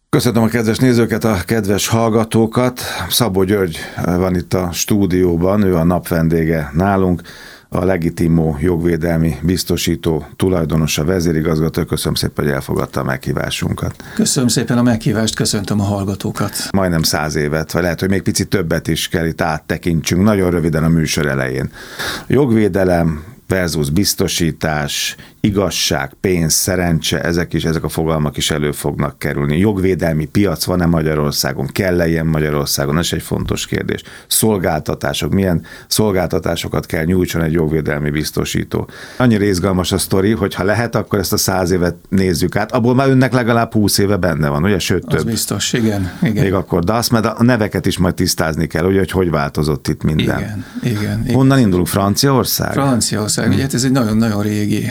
Köszönöm a kedves nézőket, a kedves hallgatókat. Szabó György van itt a stúdióban, ő a nap vendége nálunk, a Legitimó jogvédelmi biztosító tulajdonosa, vezérigazgató. Köszönöm szépen, hogy elfogadta a meghívásunkat. Köszönöm szépen a meghívást, köszöntöm a hallgatókat. Majdnem 100 évet, vagy lehet, hogy még picit többet is kell itt áttekintsünk, nagyon röviden a műsor elején. Jogvédelem versus biztosítás, igazság, pénz, szerencse, ezek a fogalmak is elő fognak kerülni. Jogvédelmi piac van-e Magyarországon? Kell-e ilyen Magyarországon? Ez egy fontos kérdés. Szolgáltatások, milyen szolgáltatásokat kell nyújtson egy jogvédelmi biztosító? Annyira izgalmas a sztori, hogy ha lehet, akkor ezt a 100 évet nézzük át. Abból már önnek legalább 20 éve benne van, ugye? Sőt, több. Az biztos, igen. Még akkor, de azt, mert a neveket is majd tisztázni kell, ugye, hogy változott itt minden. Igen. Honnan indulunk? Franciaország? Franciaország, ugye ez egy nagyon-nagyon régi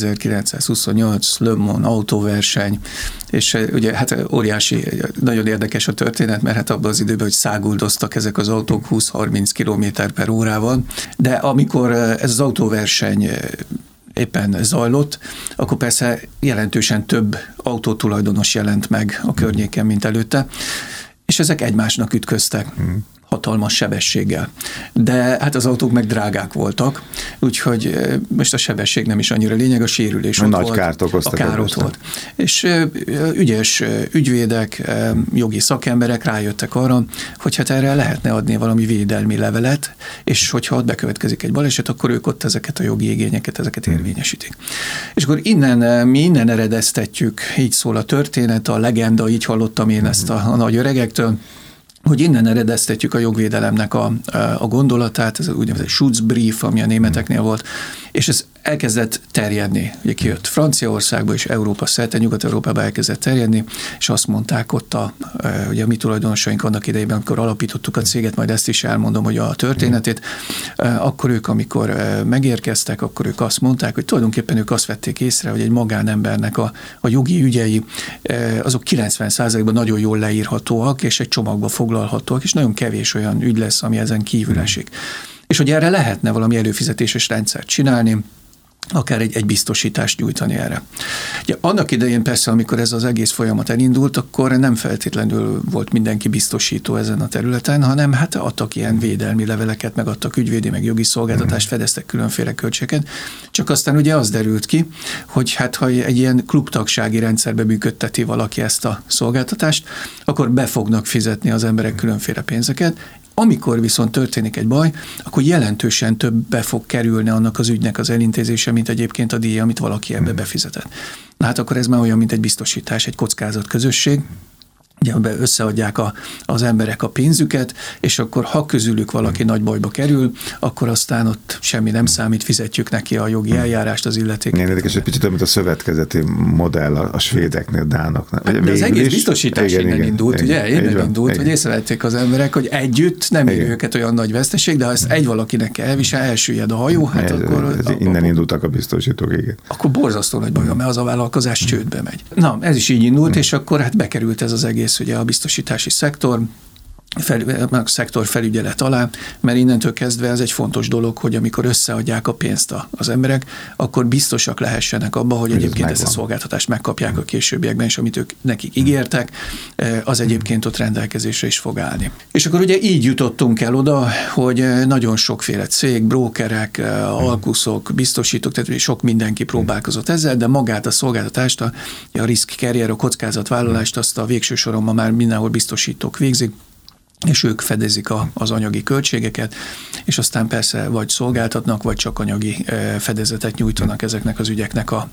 1928 Le Mans autóverseny, és ugye hát óriási, nagyon érdekes a történet, mert hát abban az időben, hogy száguldoztak ezek az autók 20-30 km/órával, de amikor ez az autóverseny éppen zajlott, akkor persze jelentősen több autótulajdonos jelent meg a környéken, mint előtte, és ezek egymásnak ütköztek. Hatalmas sebességgel. De hát az autók meg drágák voltak, úgyhogy most a sebesség nem is annyira lényeg, a sérülés ott nagy volt. Kárt okoztak. A kár ott volt. És ügyes ügyvédek, jogi szakemberek rájöttek arra, hogy hát erre lehetne adni valami védelmi levelet, és hogyha ott bekövetkezik egy baleset, akkor ők ott ezeket a jogi igényeket, ezeket érvényesítik. És akkor mi innen eredeztetjük, így szól a történet, a legenda, így hallottam én ezt a nagy öregektől, hogy innen eredeztetjük a jogvédelemnek a gondolatát, ez úgynevezett Schutzbrief, ami a németeknél volt, és ez elkezdett terjedni. Ugye kijött Franciaországba és Európa szerte, Nyugat-Európába elkezdett terjedni, és azt mondták ott ugye a mi tulajdonosaink annak idejében, amikor alapítottuk a céget, majd ezt is elmondom, hogy a történetét, akkor ők, amikor megérkeztek, akkor ők azt mondták, hogy tulajdonképpen ők azt vették észre, hogy egy magánembernek a jogi ügyei, azok 90%-ban nagyon jól leírhatóak, és egy csomagba foglalhatóak, és nagyon kevés olyan ügy lesz, ami ezen kívül esik. És hogy erre lehetne valami előfizetéses rendszert csinálni, akár egy biztosítást nyújtani erre. Ugye, annak idején persze, amikor ez az egész folyamat elindult, akkor nem feltétlenül volt mindenki biztosító ezen a területen, hanem hát adtak ilyen védelmi leveleket, meg adtak ügyvédi, meg jogi szolgáltatást, fedeztek különféle költségeket. Csak aztán ugye az derült ki, hogy hát ha egy ilyen klubtagsági rendszerbe működteti valaki ezt a szolgáltatást, akkor be fognak fizetni az emberek különféle pénzeket. Amikor viszont történik egy baj, akkor jelentősen többbe fog kerülni annak az ügynek az elintézése, mint egyébként a díj, amit valaki ebbe befizetett. Na hát akkor ez már olyan, mint egy biztosítás, egy kockázatközösség. Ugye összeadják az emberek a pénzüket, és akkor ha közülük valaki nagy bajba kerül, akkor aztán ott semmi nem számít, fizetjük neki a jogi eljárást, az illetéket. Érdekes, egy picit mint a szövetkezeti modell a svédeknél, dánoknál. De az egész biztosítás innen indult, ugye? Innen indult, hogy észrevették az emberek, hogy együtt nem ér őket olyan nagy veszteség, de ha ezt egy valakinek kell elvisel, elsüllyed a hajó, hát akkor... Innen indultak a biztosítók, igen. Akkor borzasztó nagy baj, mert az a vállalkozás csődbe megy. Na, ez is így indult, és akkor hát bekerült ez az egész ugye a biztosítási szektor felügyelet alá, mert innentől kezdve ez egy fontos dolog, hogy amikor összeadják a pénzt az emberek, akkor biztosak lehessenek abba, hogy egyébként ezt a szolgáltatást megkapják a későbbiekben, és amit ők nekik ígértek, az egyébként ott rendelkezésre is fog állni. És akkor ugye így jutottunk el oda, hogy nagyon sokféle cég, brókerek, alkuszok, biztosítók, tehát sok mindenki próbálkozott ezzel, de magát a szolgáltatást, a risk carrier, a kockázatvállalást, azt a végső soron ma már mindenhol biztosítók végzik, és ők fedezik az anyagi költségeket, és aztán persze vagy szolgáltatnak, vagy csak anyagi fedezetet nyújtanak ezeknek az ügyeknek a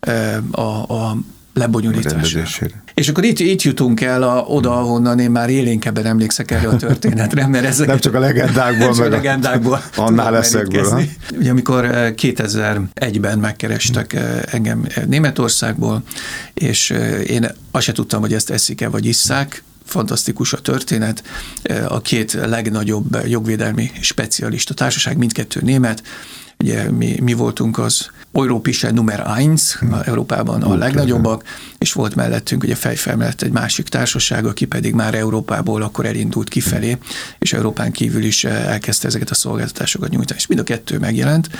lebonyolításra. És akkor itt jutunk el oda, ahonnan én már élénkebben emlékszek erre a történetre, mert ezeket... Nem csak a legendákból, meg a legendákból annál eszekből. Ugye amikor 2001-ben megkerestek engem Németországból, és én azt se tudtam, hogy ezt eszik-e, vagy isszák, fantasztikus a történet. A két legnagyobb jogvédelmi specialista társaság, mindkettő német, ugye mi voltunk az Europäische Nummer 1, Európában a legnagyobbak, és volt mellettünk ugye fejfel mellett egy másik társaság, aki pedig már Európából akkor elindult kifelé, és Európán kívül is elkezdte ezeket a szolgáltatásokat nyújtani. És mind a kettő megjelent,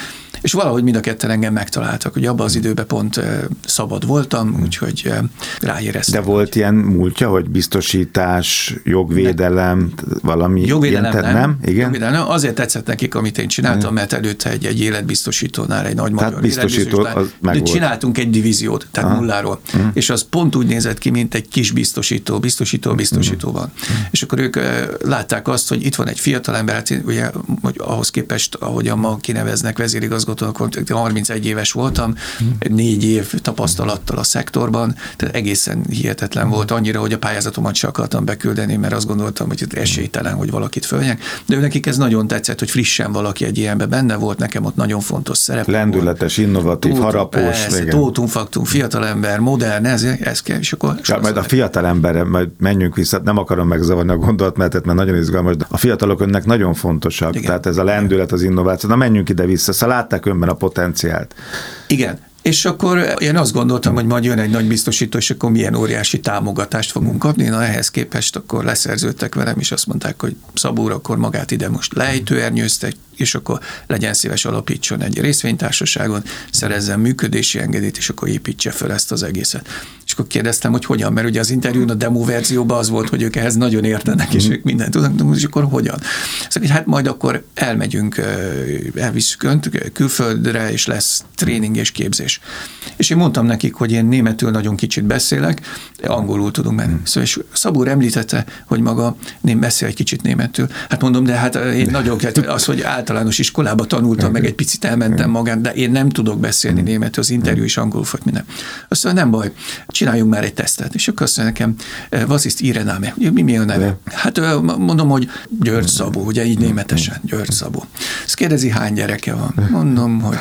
És valahogy mind a ketten engem megtaláltak, hogy abban az időben pont szabad voltam, úgyhogy ráéreztem. De volt ilyen múltja, hogy biztosítás, jogvédelem, valami jogvédelem nem? Igen? Jogvédelem nem. Azért tetszett nekik, amit én csináltam, mert előtte egy életbiztosítónál, egy nagy magyar életbiztosítónál csináltunk egy divíziót, tehát nulláról. És az pont úgy nézett ki, mint egy kis biztosítóban. És akkor ők látták azt, hogy itt van egy fiatalember, hát ugye, hogy ahhoz képest, ahogyan ma kineveznek vezérigazgatónak, 31 éves voltam, 4 év tapasztalattal a szektorban, tehát egészen hihetetlen volt, annyira, hogy a pályázatomat se akartam beküldeni, mert azt gondoltam, hogy esélytelen, hogy valakit följenek. De nekik ez nagyon tetszett, hogy frissen valaki egy ilyenben benne volt, nekem ott nagyon fontos szerep. Lendületes, innovatív, harapós. Tótum, faktum, fiatalember, modern, ez kell, és akkor... Majd a fiatalemberre, majd menjünk vissza, nem akarom megzavarni a gondolatmenetet, mert nagyon izgalmas, de a fiatalok önnek nagyon fontosak, igen. Tehát ez a lendület, az innováció. Na menjünk ide-vissza, szóval látták önben a potenciált. Igen. És akkor én azt gondoltam, hogy majd jön egy nagy biztosító, és akkor milyen óriási támogatást fogunk kapni. Na ehhez képest akkor leszerződtek velem, és azt mondták, hogy Szabó úr, akkor magát ide most lejtőernyőztek, és akkor legyen szíves, alapítson egy részvénytársaságot, szerezzen működési engedélyt, és akkor építse fel ezt az egészet. És akkor kérdeztem, hogy hogyan, mert ugye az interjún a demo verzióban az volt, hogy ők ehhez nagyon értenek, és ők mindent tudnak, és akkor hogyan. Szóval, hogy hát majd akkor elmegyünk, elviszük önt külföldre, és lesz tréning és képzés. És én mondtam nekik, hogy én németül nagyon kicsit beszélek, angolul tudunk menni. Szóval, és Szabó úr említette, hogy maga beszél egy kicsit németül. Hát mondom, de hát én nagyon az, hogy általános iskolába tanultam, meg egy picit elmentem magán, de én nem tudok beszélni németül, az interjú is angolul folyt minden. Azt mondja, nem baj, csináljunk már egy tesztet. És akkor azt mondja nekem, was ist Ihre Name? Mi a neve? Hát mondom, hogy György Szabó, ugye így németesen, György Szabó. Azt kérdezi, hány gyereke van? Mondom, hogy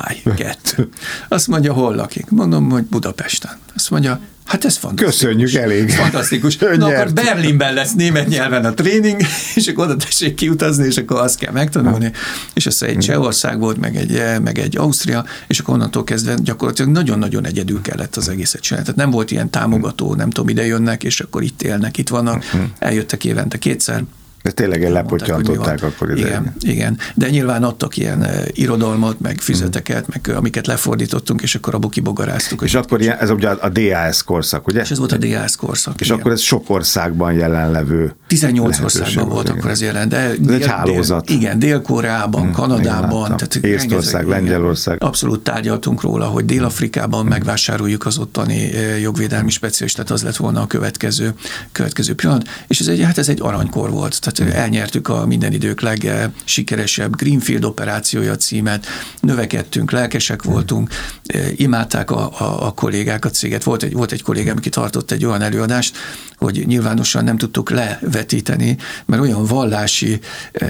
2. Azt mondja, hol lakik? Mondom, hogy Budapesten. Azt mondja, hát ez fantasztikus. Köszönjük, elég. Fantasztikus. Na akkor Berlinben lesz német nyelven a tréning, és akkor oda tessék kiutazni, és akkor azt kell megtanulni. És azt egy Csehország volt, meg egy Ausztria, és akkor onnantól kezdve gyakorlatilag nagyon-nagyon egyedül kellett az egészet csinálni. Tehát nem volt ilyen támogató, nem tudom, ide jönnek, és akkor itt élnek, itt vannak. Eljöttek évente 2-szer. De tényleg lepottyantották akkor ide. Igen. De nyilván adtak ilyen irodalmat, meg füzeteket, meg amiket lefordítottunk, és akkor abból kibogaráztuk. És akkor ilyen, ez ugye a DAS korszak, ugye? És ez volt a DAS korszak. És igen. Akkor ez sok országban jelenlevő 18 országban volt akkor ez jelen. De ez egy hálózat. Igen, Dél-Koreában, Kanadában. Észtország, Lengyelország. Abszolút tárgyaltunk róla, hogy Dél-Afrikában megvásároljuk az ottani jogvédelmi specialistát, az lett volna a következő pillanat. És ez egy aranykor volt. Tehát elnyertük a minden idők legsikeresebb Greenfield operációja címet, növekedtünk, lelkesek voltunk, imádták a kollégák a céget. Volt egy kollégám, aki tartott egy olyan előadást, hogy nyilvánosan nem tudtuk levetíteni, mert olyan vallási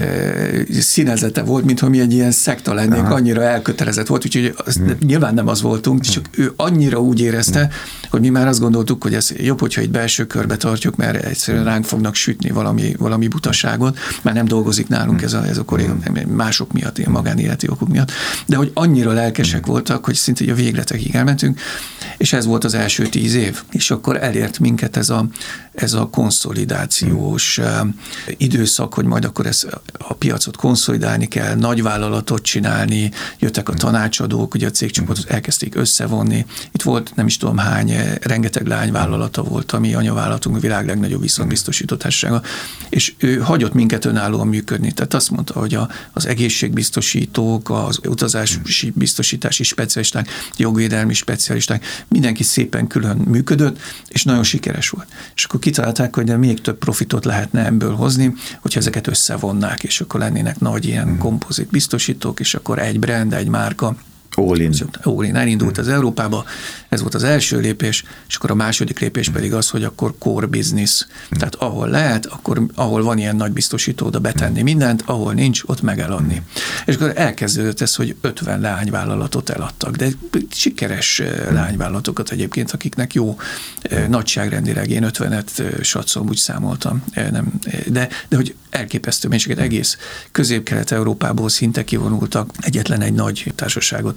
színezete volt, mintha mi egy ilyen szekta lennénk, annyira elkötelezett volt, úgyhogy nyilván nem az voltunk, csak ő annyira úgy érezte, hogy mi már azt gondoltuk, hogy ez jobb, hogyha itt belső körbe tartjuk, mert egyszerűen ránk fognak sütni valami butaságot, mert nem dolgozik nálunk ez a kolléga, mások miatt, ilyen magánéleti okok miatt, de hogy annyira lelkesek voltak, hogy szinte a végletekig elmentünk, és ez volt az első 10 év, és akkor elért minket ez a konszolidációs időszak, hogy majd akkor a piacot konszolidálni kell, nagyvállalatot csinálni, jöttek a tanácsadók, ugye a cégcsoportot elkezdték összevonni. Itt volt nem is tudom hány, rengeteg lányvállalata volt, ami anyavállalatunk, a világ legnagyobb viszontbiztosító társasága, és ő hagyott minket önállóan működni. Tehát azt mondta, hogy az egészségbiztosítók, az utazási biztosítási specialisták, jogvédelmi specialisták, mindenki szépen külön működött, és nagyon sikeres volt. És akkor kitalálták, hogy még több profitot lehetne ebből hozni, hogyha ezeket összevonnák, és akkor lennének nagy ilyen kompozit biztosítók, és akkor egy brand, egy márka. All-in elindult az Európába, ez volt az első lépés, és akkor a második lépés pedig az, hogy akkor core business, tehát ahol lehet, ahol van ilyen nagy biztosító, oda betenni mindent, ahol nincs, ott meg eladni. És akkor elkezdődött ez, hogy 50 leányvállalatot eladtak, de sikeres leányvállalatokat egyébként, akiknek jó nagyságrendileg, én 50-et satszom, úgy számoltam, de hogy elképesztő mennyiséget egész Közép-Kelet-Európából szinte kivonultak, egyetlen egy nagy társaságot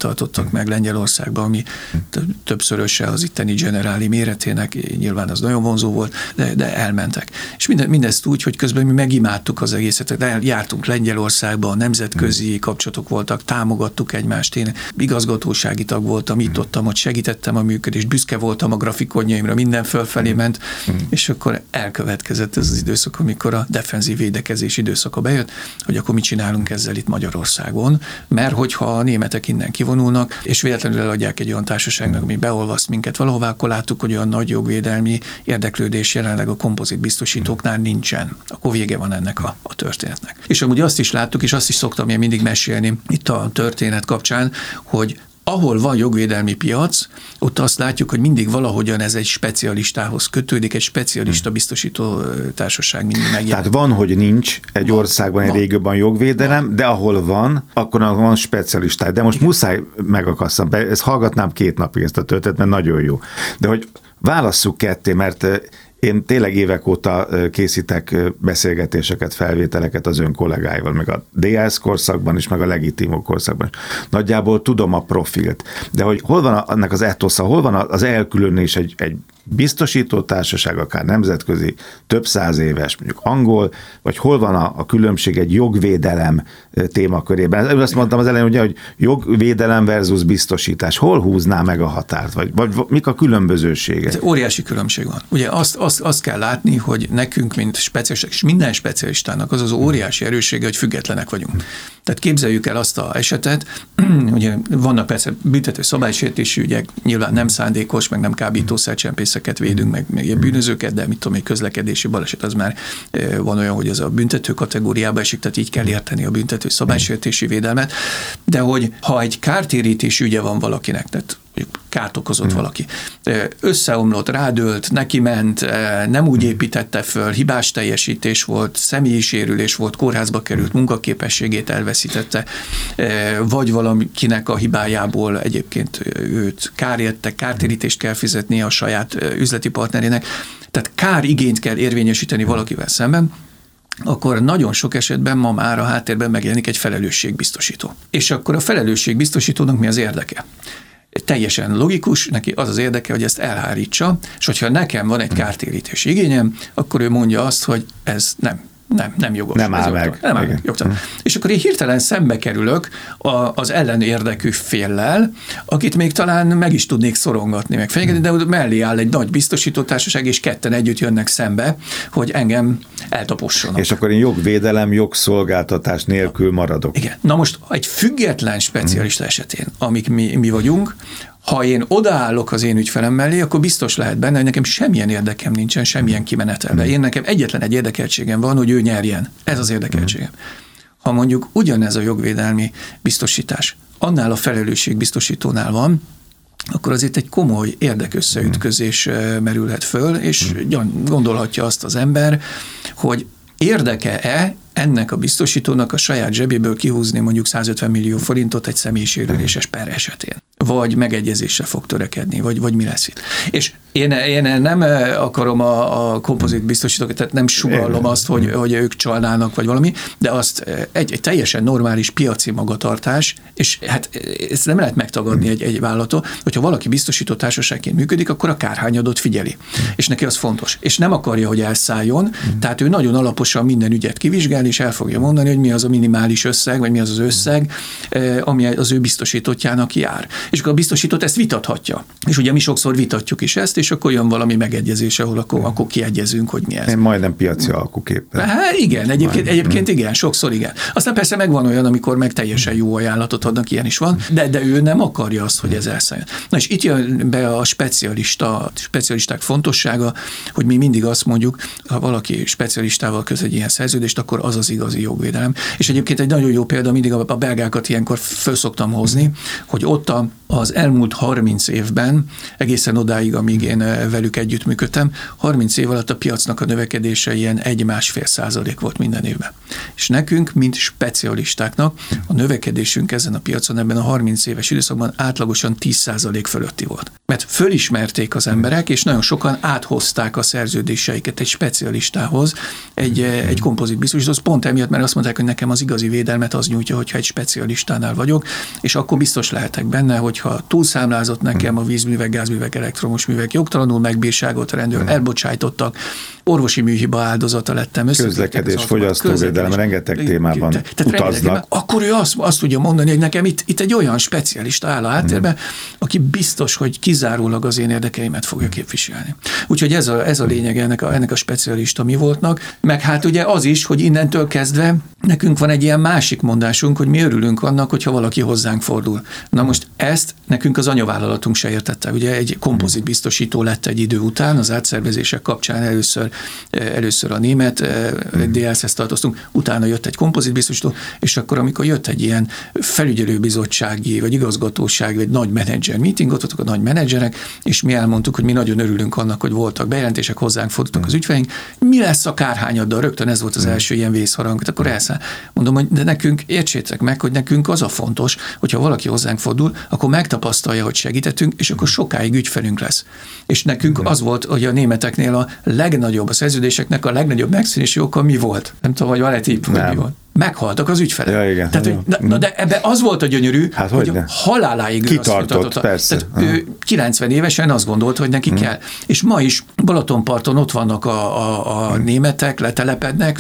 tartottak meg Lengyelországban, ami többszöröse az itteni generáli méretének, nyilván az nagyon vonzó volt, de elmentek. És mindezt úgy, hogy közben mi megimádtuk az egészet, de jártunk Lengyelországba, nemzetközi kapcsolatok voltak, támogattuk egymást, én igazgatósági tag voltam, ott segítettem a működést, büszke voltam a grafikonjaimra, minden fölfelé ment, és akkor elkövetkezett ez az időszak, amikor a defenzív védekezés időszaka bejött, hogy akkor mit csinálunk ezzel itt Magyarországon, mert hogyha a németek innen kivonulnak, és véletlenül eladják egy olyan társaságnak, ami beolvaszt minket valahová, akkor láttuk, hogy olyan nagy jogvédelmi érdeklődés jelenleg a kompozit biztosítóknál nincsen. Akkor vége van ennek a történetnek. És amúgy azt is láttuk, és azt is szoktam én mindig mesélni itt a történet kapcsán, hogy ahol van jogvédelmi piac, ott azt látjuk, hogy mindig valahogyan ez egy specialistához kötődik, egy specialista biztosító társaság mindig megjelenik. Tehát van, hogy nincs egy országban, egy régióban jogvédelem, de ahol van, akkor van specialista. De most muszáj megakasszam, ezt hallgatnám 2 napig ezt a történetet, mert nagyon jó. De hogy válasszuk ketté, mert én tényleg évek óta készítek beszélgetéseket, felvételeket az ön kollégáival, meg a DAS korszakban is, meg a legitimó korszakban is. Nagyjából tudom a profilt, de hogy hol van annak az etosza, hol van az elkülönés egy biztosító társaság, akár nemzetközi, több 100 éves, mondjuk angol, vagy hol van a különbség egy jogvédelem témakörében. Azt mondtam az elején, ugye, hogy jogvédelem versus biztosítás. Hol húzná meg a határt? Vagy mik a különbözőségek? Óriási különbség van. Ugye azt kell látni, hogy nekünk, mint specialisták, és minden specialistának az óriási erőssége, hogy függetlenek vagyunk. Tehát képzeljük el azt az esetet, ugye vannak persze büntető szabálysértési ügyek, nyilván nem szándékos, meg nem kábítószercsempészeket védünk, meg bűnözőket, de mit tudom, egy közlekedési baleset, az már van olyan, hogy az a büntető kategóriába esik, tehát így kell érteni a büntető szabálysértési védelmet, de hogy ha egy kártérítés ügye van valakinek, tehát kárt okozott valaki. Összeomlott, rádölt, neki ment, nem úgy építette föl, hibás teljesítés volt, személyi sérülés volt, kórházba került, munkaképességét elveszítette, vagy valakinek a hibájából egyébként őt kárérte, kártérítést kell fizetnie a saját üzleti partnerének. Tehát kárigényt kell érvényesíteni valakivel szemben, akkor nagyon sok esetben ma már a háttérben megjelenik egy felelősségbiztosító. És akkor a felelősségbiztosítónak mi az érdeke? Teljesen logikus, neki az az érdeke, hogy ezt elhárítsa, és hogyha nekem van egy kártérítés igényem, akkor ő mondja azt, hogy ez nem jogos. Nem áll meg. Nem áll meg. És akkor én hirtelen szembe kerülök az ellenérdekű féllel, akit még talán meg is tudnék szorongatni, meg fenyegetni, de mellé áll egy nagy biztosítótársaság, és ketten együtt jönnek szembe, hogy engem eltapossanak. És akkor én jogvédelem, jogszolgáltatás nélkül maradok. Igen. Na most egy független specialista esetén, amik mi vagyunk, ha én odaállok az én ügyfelem mellé, akkor biztos lehet benne, hogy nekem semmilyen érdekem nincsen, semmilyen kimenetelben. Én nekem egyetlen egy érdekeltségem van, hogy ő nyerjen. Ez az érdekeltségem. Ha mondjuk ugyanez a jogvédelmi biztosítás annál a felelősségbiztosítónál van, akkor azért egy komoly érdekösszeütközés merülhet föl, és gondolhatja azt az ember, hogy érdeke-e ennek a biztosítónak a saját zsebéből kihúzni mondjuk 150 millió forintot egy személyisérüléses per esetén. Vagy megegyezésre fog törekedni, vagy mi lesz itt. És én nem akarom a kompozit biztosítókat, tehát nem sugallom azt, hogy ők csalnának, vagy valami, de azt egy teljesen normális piaci magatartás, és hát ezt nem lehet megtagadni egy vállalattól, hogyha valaki biztosító társaságként működik, akkor a kárhányadot figyeli. És neki az fontos. És nem akarja, hogy elszálljon, tehát ő nagyon alaposan minden ügyet kivizsgál, és el fogja mondani, hogy mi az a minimális összeg, vagy mi az az összeg, ami az ő biztosítottjának jár. És akkor a biztosított ezt vitathatja. És ugye mi sokszor vitatjuk is ezt, és akkor jön valami megegyezés, ahol akkor kiegyezünk, hogy mi ez. Én majdnem piaci alkuképpen. Hát igen, egyébként igen, sokszor igen. Aztán persze megvan olyan, amikor meg teljesen jó ajánlatot adnak, ilyen is van, de ő nem akarja azt, hogy ez elszálljon. Na és itt jön be a specialisták fontossága, hogy mi mindig azt mondjuk, ha valaki specialistával köt egy ilyen szerződést, akkor az az igazi jogvédelem. És egyébként egy nagyon jó példa, mindig a belgákat ilyenkor föl szoktam hozni, hogy ott az elmúlt 30 évben, egészen odáig, amíg én velük együttműködtem, 30 év alatt a piacnak a növekedése ilyen 1,5% volt minden évben. És nekünk, mint specialistáknak, a növekedésünk ezen a piacon ebben a 30 éves időszakban átlagosan 10% fölötti volt. mert fölismerték az emberek, és nagyon sokan áthozták a szerződéseiket egy specialistához, egy kompozit biztosítóhoz, pont emiatt, mert azt mondták, hogy nekem az igazi védelmet az nyújtja, hogyha egy specialistánál vagyok, és akkor biztos lehetek benne, hogyha túlszámlázott nekem a vízművek, gázművek, elektromos művek, jogtalanul megbírságot rendőr, elbocsájtottak, orvosi műhiba áldozata lettem. Közlekedés, fogyasztóvédelem, rengeteg témában utaznak. Akkor ő azt tudja mondani, hogy nekem itt egy olyan specialista áll a háttérben, aki biztos, hogy kizárólag az én érdekeimet fogja képviselni. Úgyhogy ez a lényeg ennek a specialista mi voltnak, meg hát ugye az is, hogy innentől kezdve nekünk van egy ilyen másik mondásunk, hogy mi örülünk annak, hogyha valaki hozzánk fordul. Na most ezt nekünk az anyavállalatunk se értette. Ugye egy kompozit biztosító lett egy idő után, az átszervezések kapcsán először a német DLS-hez tartoztunk, utána jött egy kompozit biztosító, és akkor amikor jött egy ilyen felügyelőbizottsági, vagy igazgatósági, vagy nagy menedzser meetingot, ott a nagy menedzserek, és mi elmondtuk, hogy mi nagyon örülünk annak, hogy voltak bejelentések, hozzánk fordultak az ügyfeleink, mi lesz a kárhányaddal, rögtön ez volt az első ilyen vészharang, akkor mondom, hogy de nekünk értsétek meg, hogy nekünk az a fontos, hogyha valaki hozzánk fordul, akkor megtapasztalja, hogy segítettünk, és akkor sokáig ügyfelünk lesz. És nekünk az volt, hogy a németeknél a legnagyobb, a szerződéseknek a legnagyobb megszűnési oka mi volt? Nem tudom, hogy van-e tipp, hogy mi volt. Meghaltak az ügyfelek. Ja, igen. Tehát, de ebbe az volt a gyönyörű, hogy a haláláig kitartott, persze. Tehát ő 90 évesen azt gondolt, hogy neki kell. És ma is Balatonparton ott vannak a németek, letelepednek,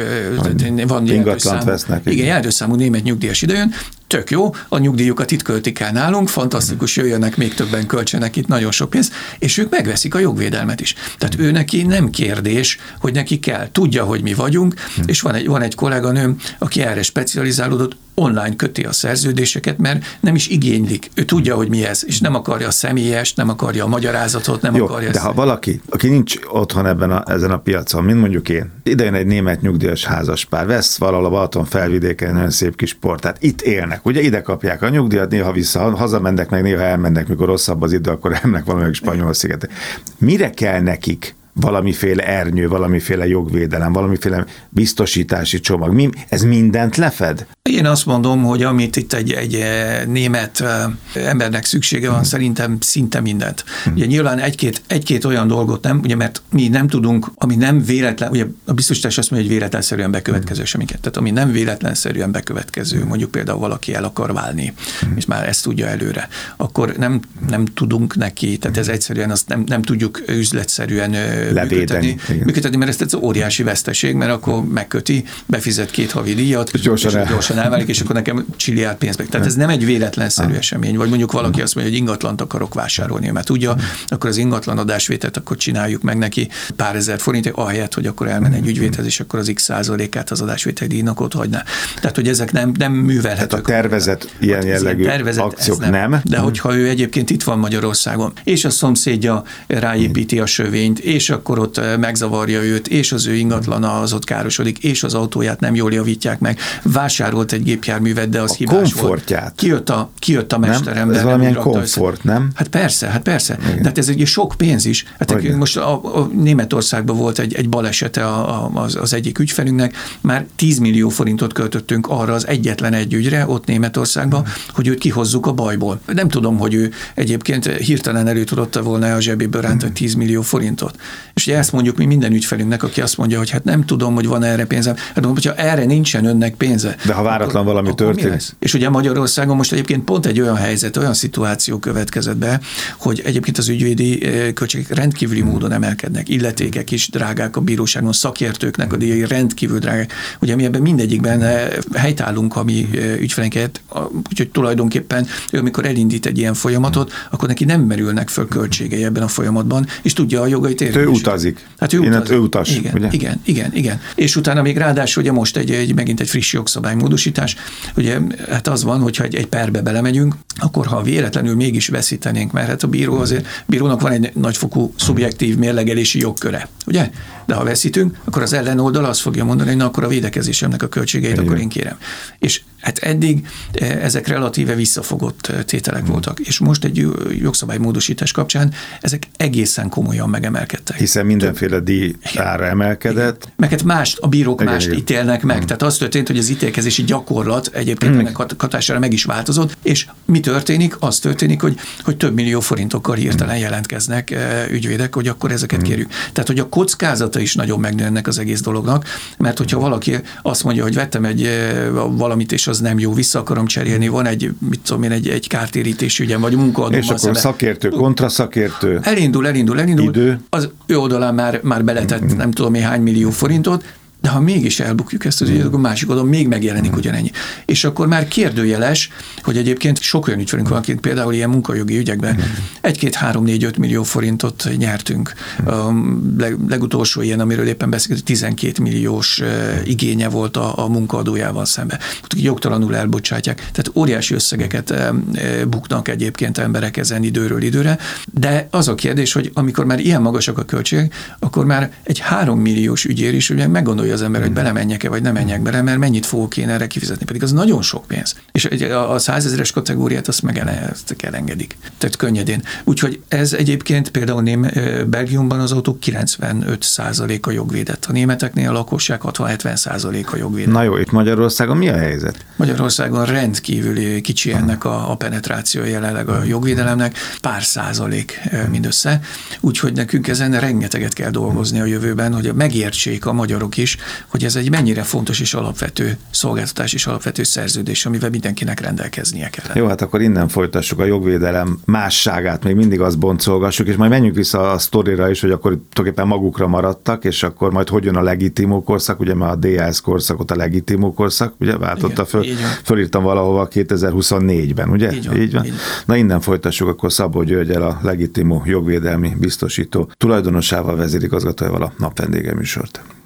van ingatlant vesznek. Igen, jelentős számú német nyugdíjas idejön, tök jó, a nyugdíjukat itt költik el nálunk, fantasztikus, jöjjenek, még többen költsenek itt nagyon sok pénzt, és ők megveszik a jogvédelmet is. Tehát ő neki nem kérdés, hogy neki kell. Tudja, hogy mi vagyunk, és van egy kolléganőm, aki erre specializálódott, online köti a szerződéseket, mert nem is igénylik. Ő tudja, hogy mi ez, és nem akarja a személyest, nem akarja a magyarázatot, nem akarja... De ha valaki, aki nincs otthon ezen a piacon, mint mondjuk én, idejön egy német nyugdíjas házaspár, vesz valahol a Balaton felvidéken olyan szép kis portát, itt élnek, ugye ide kapják a nyugdíjat, néha hazamennek, meg néha elmennek, mikor rosszabb az idő, akkor elmennek valamelyik spanyol szigetre. Mire kell nekik valamiféle ernyő, valamiféle jogvédelem, valamiféle biztosítási csomag? Ez mindent lefed? Én azt mondom, hogy amit itt egy német embernek szüksége van, szerintem szinte mindent. Ugye nyilván egy-két olyan dolgot nem, ugye mert mi nem tudunk, ami nem véletlen, ugye a biztosítás azt mondja, hogy véletlenszerűen bekövetkező semmiket. Tehát ami nem véletlenszerűen bekövetkező, mondjuk például valaki el akar válni, és már ezt tudja előre, akkor nem tudunk neki, tehát ez egyszerűen azt nem tudjuk üzletszerűen működtetni, mert ez egy óriási veszteség, mert akkor megköti, befizet 2 havi díjat, és gyorsan elválik, és akkor nekem csilliárd pénzbe. Tehát ez nem egy véletlenszerű esemény, vagy mondjuk valaki azt mondja, hogy ingatlant akarok vásárolni, mert tudja, akkor az ingatlan adásvételt akkor csináljuk meg neki pár ezer forintért, ahelyett, hogy akkor elmen egy ügyvédhez, és akkor az x százalékát az adásvételi díjnak ott hagyná. Tehát, hogy ezek nem művelhetők. Tehát a tervezett ilyen jellegű akciók nem. De hogyha ő egyébként itt van Magyarországon, és a szomszédja ráépíti a sövényt, és akkor ott megzavarja őt, és az ő ingatlana az ott károsodik, és az autóját nem jól javítják meg, vásárolt egy gépjárművet, de az hibás komfortját. volt. Kijött a mesterember. Ez valamilyen komfort, nem? Hát persze. Igen. Tehát ez egy sok pénz is. Hát most a Németországban volt egy balesete az egyik ügyfelünknek, már 10 millió forintot költöttünk arra az egyetlen egy ügyre, ott Németországban, hogy őt kihozzuk a bajból. Nem tudom, hogy ő egyébként hirtelen elő tudott volna a zsebéből rántani 10 millió forintot. És ugye ezt mondjuk mi minden ügyfelünknek, aki azt mondja, hogy hát nem tudom, hogy van erre pénzem. Hát mondom, hogyha erre nincsen önnek pénze. De ha váratlan valami történik. És ugye Magyarországon most egyébként pont egy olyan helyzet, olyan szituáció következett be, hogy egyébként az ügyvédi költségek rendkívüli módon emelkednek. Illetékek is drágák a bíróságon, szakértőknek a díjai rendkívül drágák. Ugye mi ebben mindegyikben helytállunk a mi ügyfeleinket, úgyhogy tulajdonképpen ő, amikor elindít egy ilyen folyamatot, akkor neki nem merülnek föl költségei ebben a folyamatban, és tudja a jogait érvényesíteni. Ő utazik. Hát ő utas. Igen. És utána még ráadásul ugye most megint egy friss jogszabálymódosítás, ugye hát az van, hogyha egy perbe belemegyünk, akkor ha véletlenül mégis veszítenénk, mert hát a bírónak van egy nagyfokú szubjektív mérlegelési jogköre, ugye? De ha veszítünk, akkor az ellenoldal azt fogja mondani, hogy na akkor a védekezésemnek a költségeit akkor én kérem. És hát eddig ezek relatíve visszafogott tételek voltak, és most egy jogszabálymódosítás kapcsán ezek egészen komolyan megemelkedtek. Hiszen mindenféle díj ára emelkedett. Meg hát a bírók mást ítélnek meg. Tehát az történt, hogy az ítélkezési gyakorlat egyébként ennek hatására meg is változott, és mi történik? Az történik, hogy több millió forintokkal hirtelen jelentkeznek ügyvédek, hogy akkor ezeket kérjük. Tehát, hogy a kockázata is nagyon megnő ennek az egész dolognak, mert hogyha valaki azt mondja, hogy vettem egy valamit, és az nem jó, vissza akarom cserélni, van egy kártérítési ügyem, vagy munkaadóval szemben. És akkor szakértő, kontraszakértő. Elindul. Idő. Az ő oldalán már beletett nem tudom én hány millió forintot, de ha mégis elbukjuk ezt az ügyet, akkor másik oldalon még megjelenik ugyanennyi. És akkor már kérdőjeles, hogy egyébként sok olyan ügyfelünk van, akik például ilyen munkajogi ügyekben 1-2-3-4-5 millió forintot nyertünk. A legutolsó ilyen, amiről éppen beszéltünk, 12 milliós igénye volt a munkaadójával szemben. Jogtalanul elbocsátják. Tehát óriási összegeket buknak egyébként emberek ezen időről időre, de az a kérdés, hogy amikor már ilyen magasak a költségek, akkor már egy 3 milliós ügyér is ugye meggondolja az ember, hogy belemenjek-e, vagy nem menjek bele, mert mennyit fogok én erre kifizetni, pedig az nagyon sok pénz. És a 100 000-es kategóriát azt elengedik. Tehát könnyedén. Úgyhogy ez egyébként például Belgiumban az autók 95%-a jogvédett. A németeknél a lakosság 60-70%-a jogvédett. Na jó, itt Magyarországon mi a helyzet? Magyarországon rendkívül kicsi ennek a penetráció jelenleg a jogvédelemnek, pár százalék mindössze. Úgyhogy nekünk ezen rengeteget kell dolgozni a jövőben, hogy megértsék a magyarok is, hogy ez egy mennyire fontos és alapvető szolgáltatás és alapvető szerződés, amivel mindenkinek rendelkeznie kell. Jó, hát akkor innen folytassuk a jogvédelem másságát, még mindig azt boncolgassuk, és majd menjünk vissza a sztorira is, hogy akkor tulajdonképpen magukra maradtak, és akkor majd hogy jön a legitimó korszak, ugye már a DAS korszakot a legitimó korszak, ugye váltotta föl, fölírtam valahova 2024-ben, ugye? Így van. Na innen folytassuk akkor Szabó Györgyel, a legitimó jogvédelmi biztosító tulajdonosával, vezérigazgatójával a Napvendége műsort.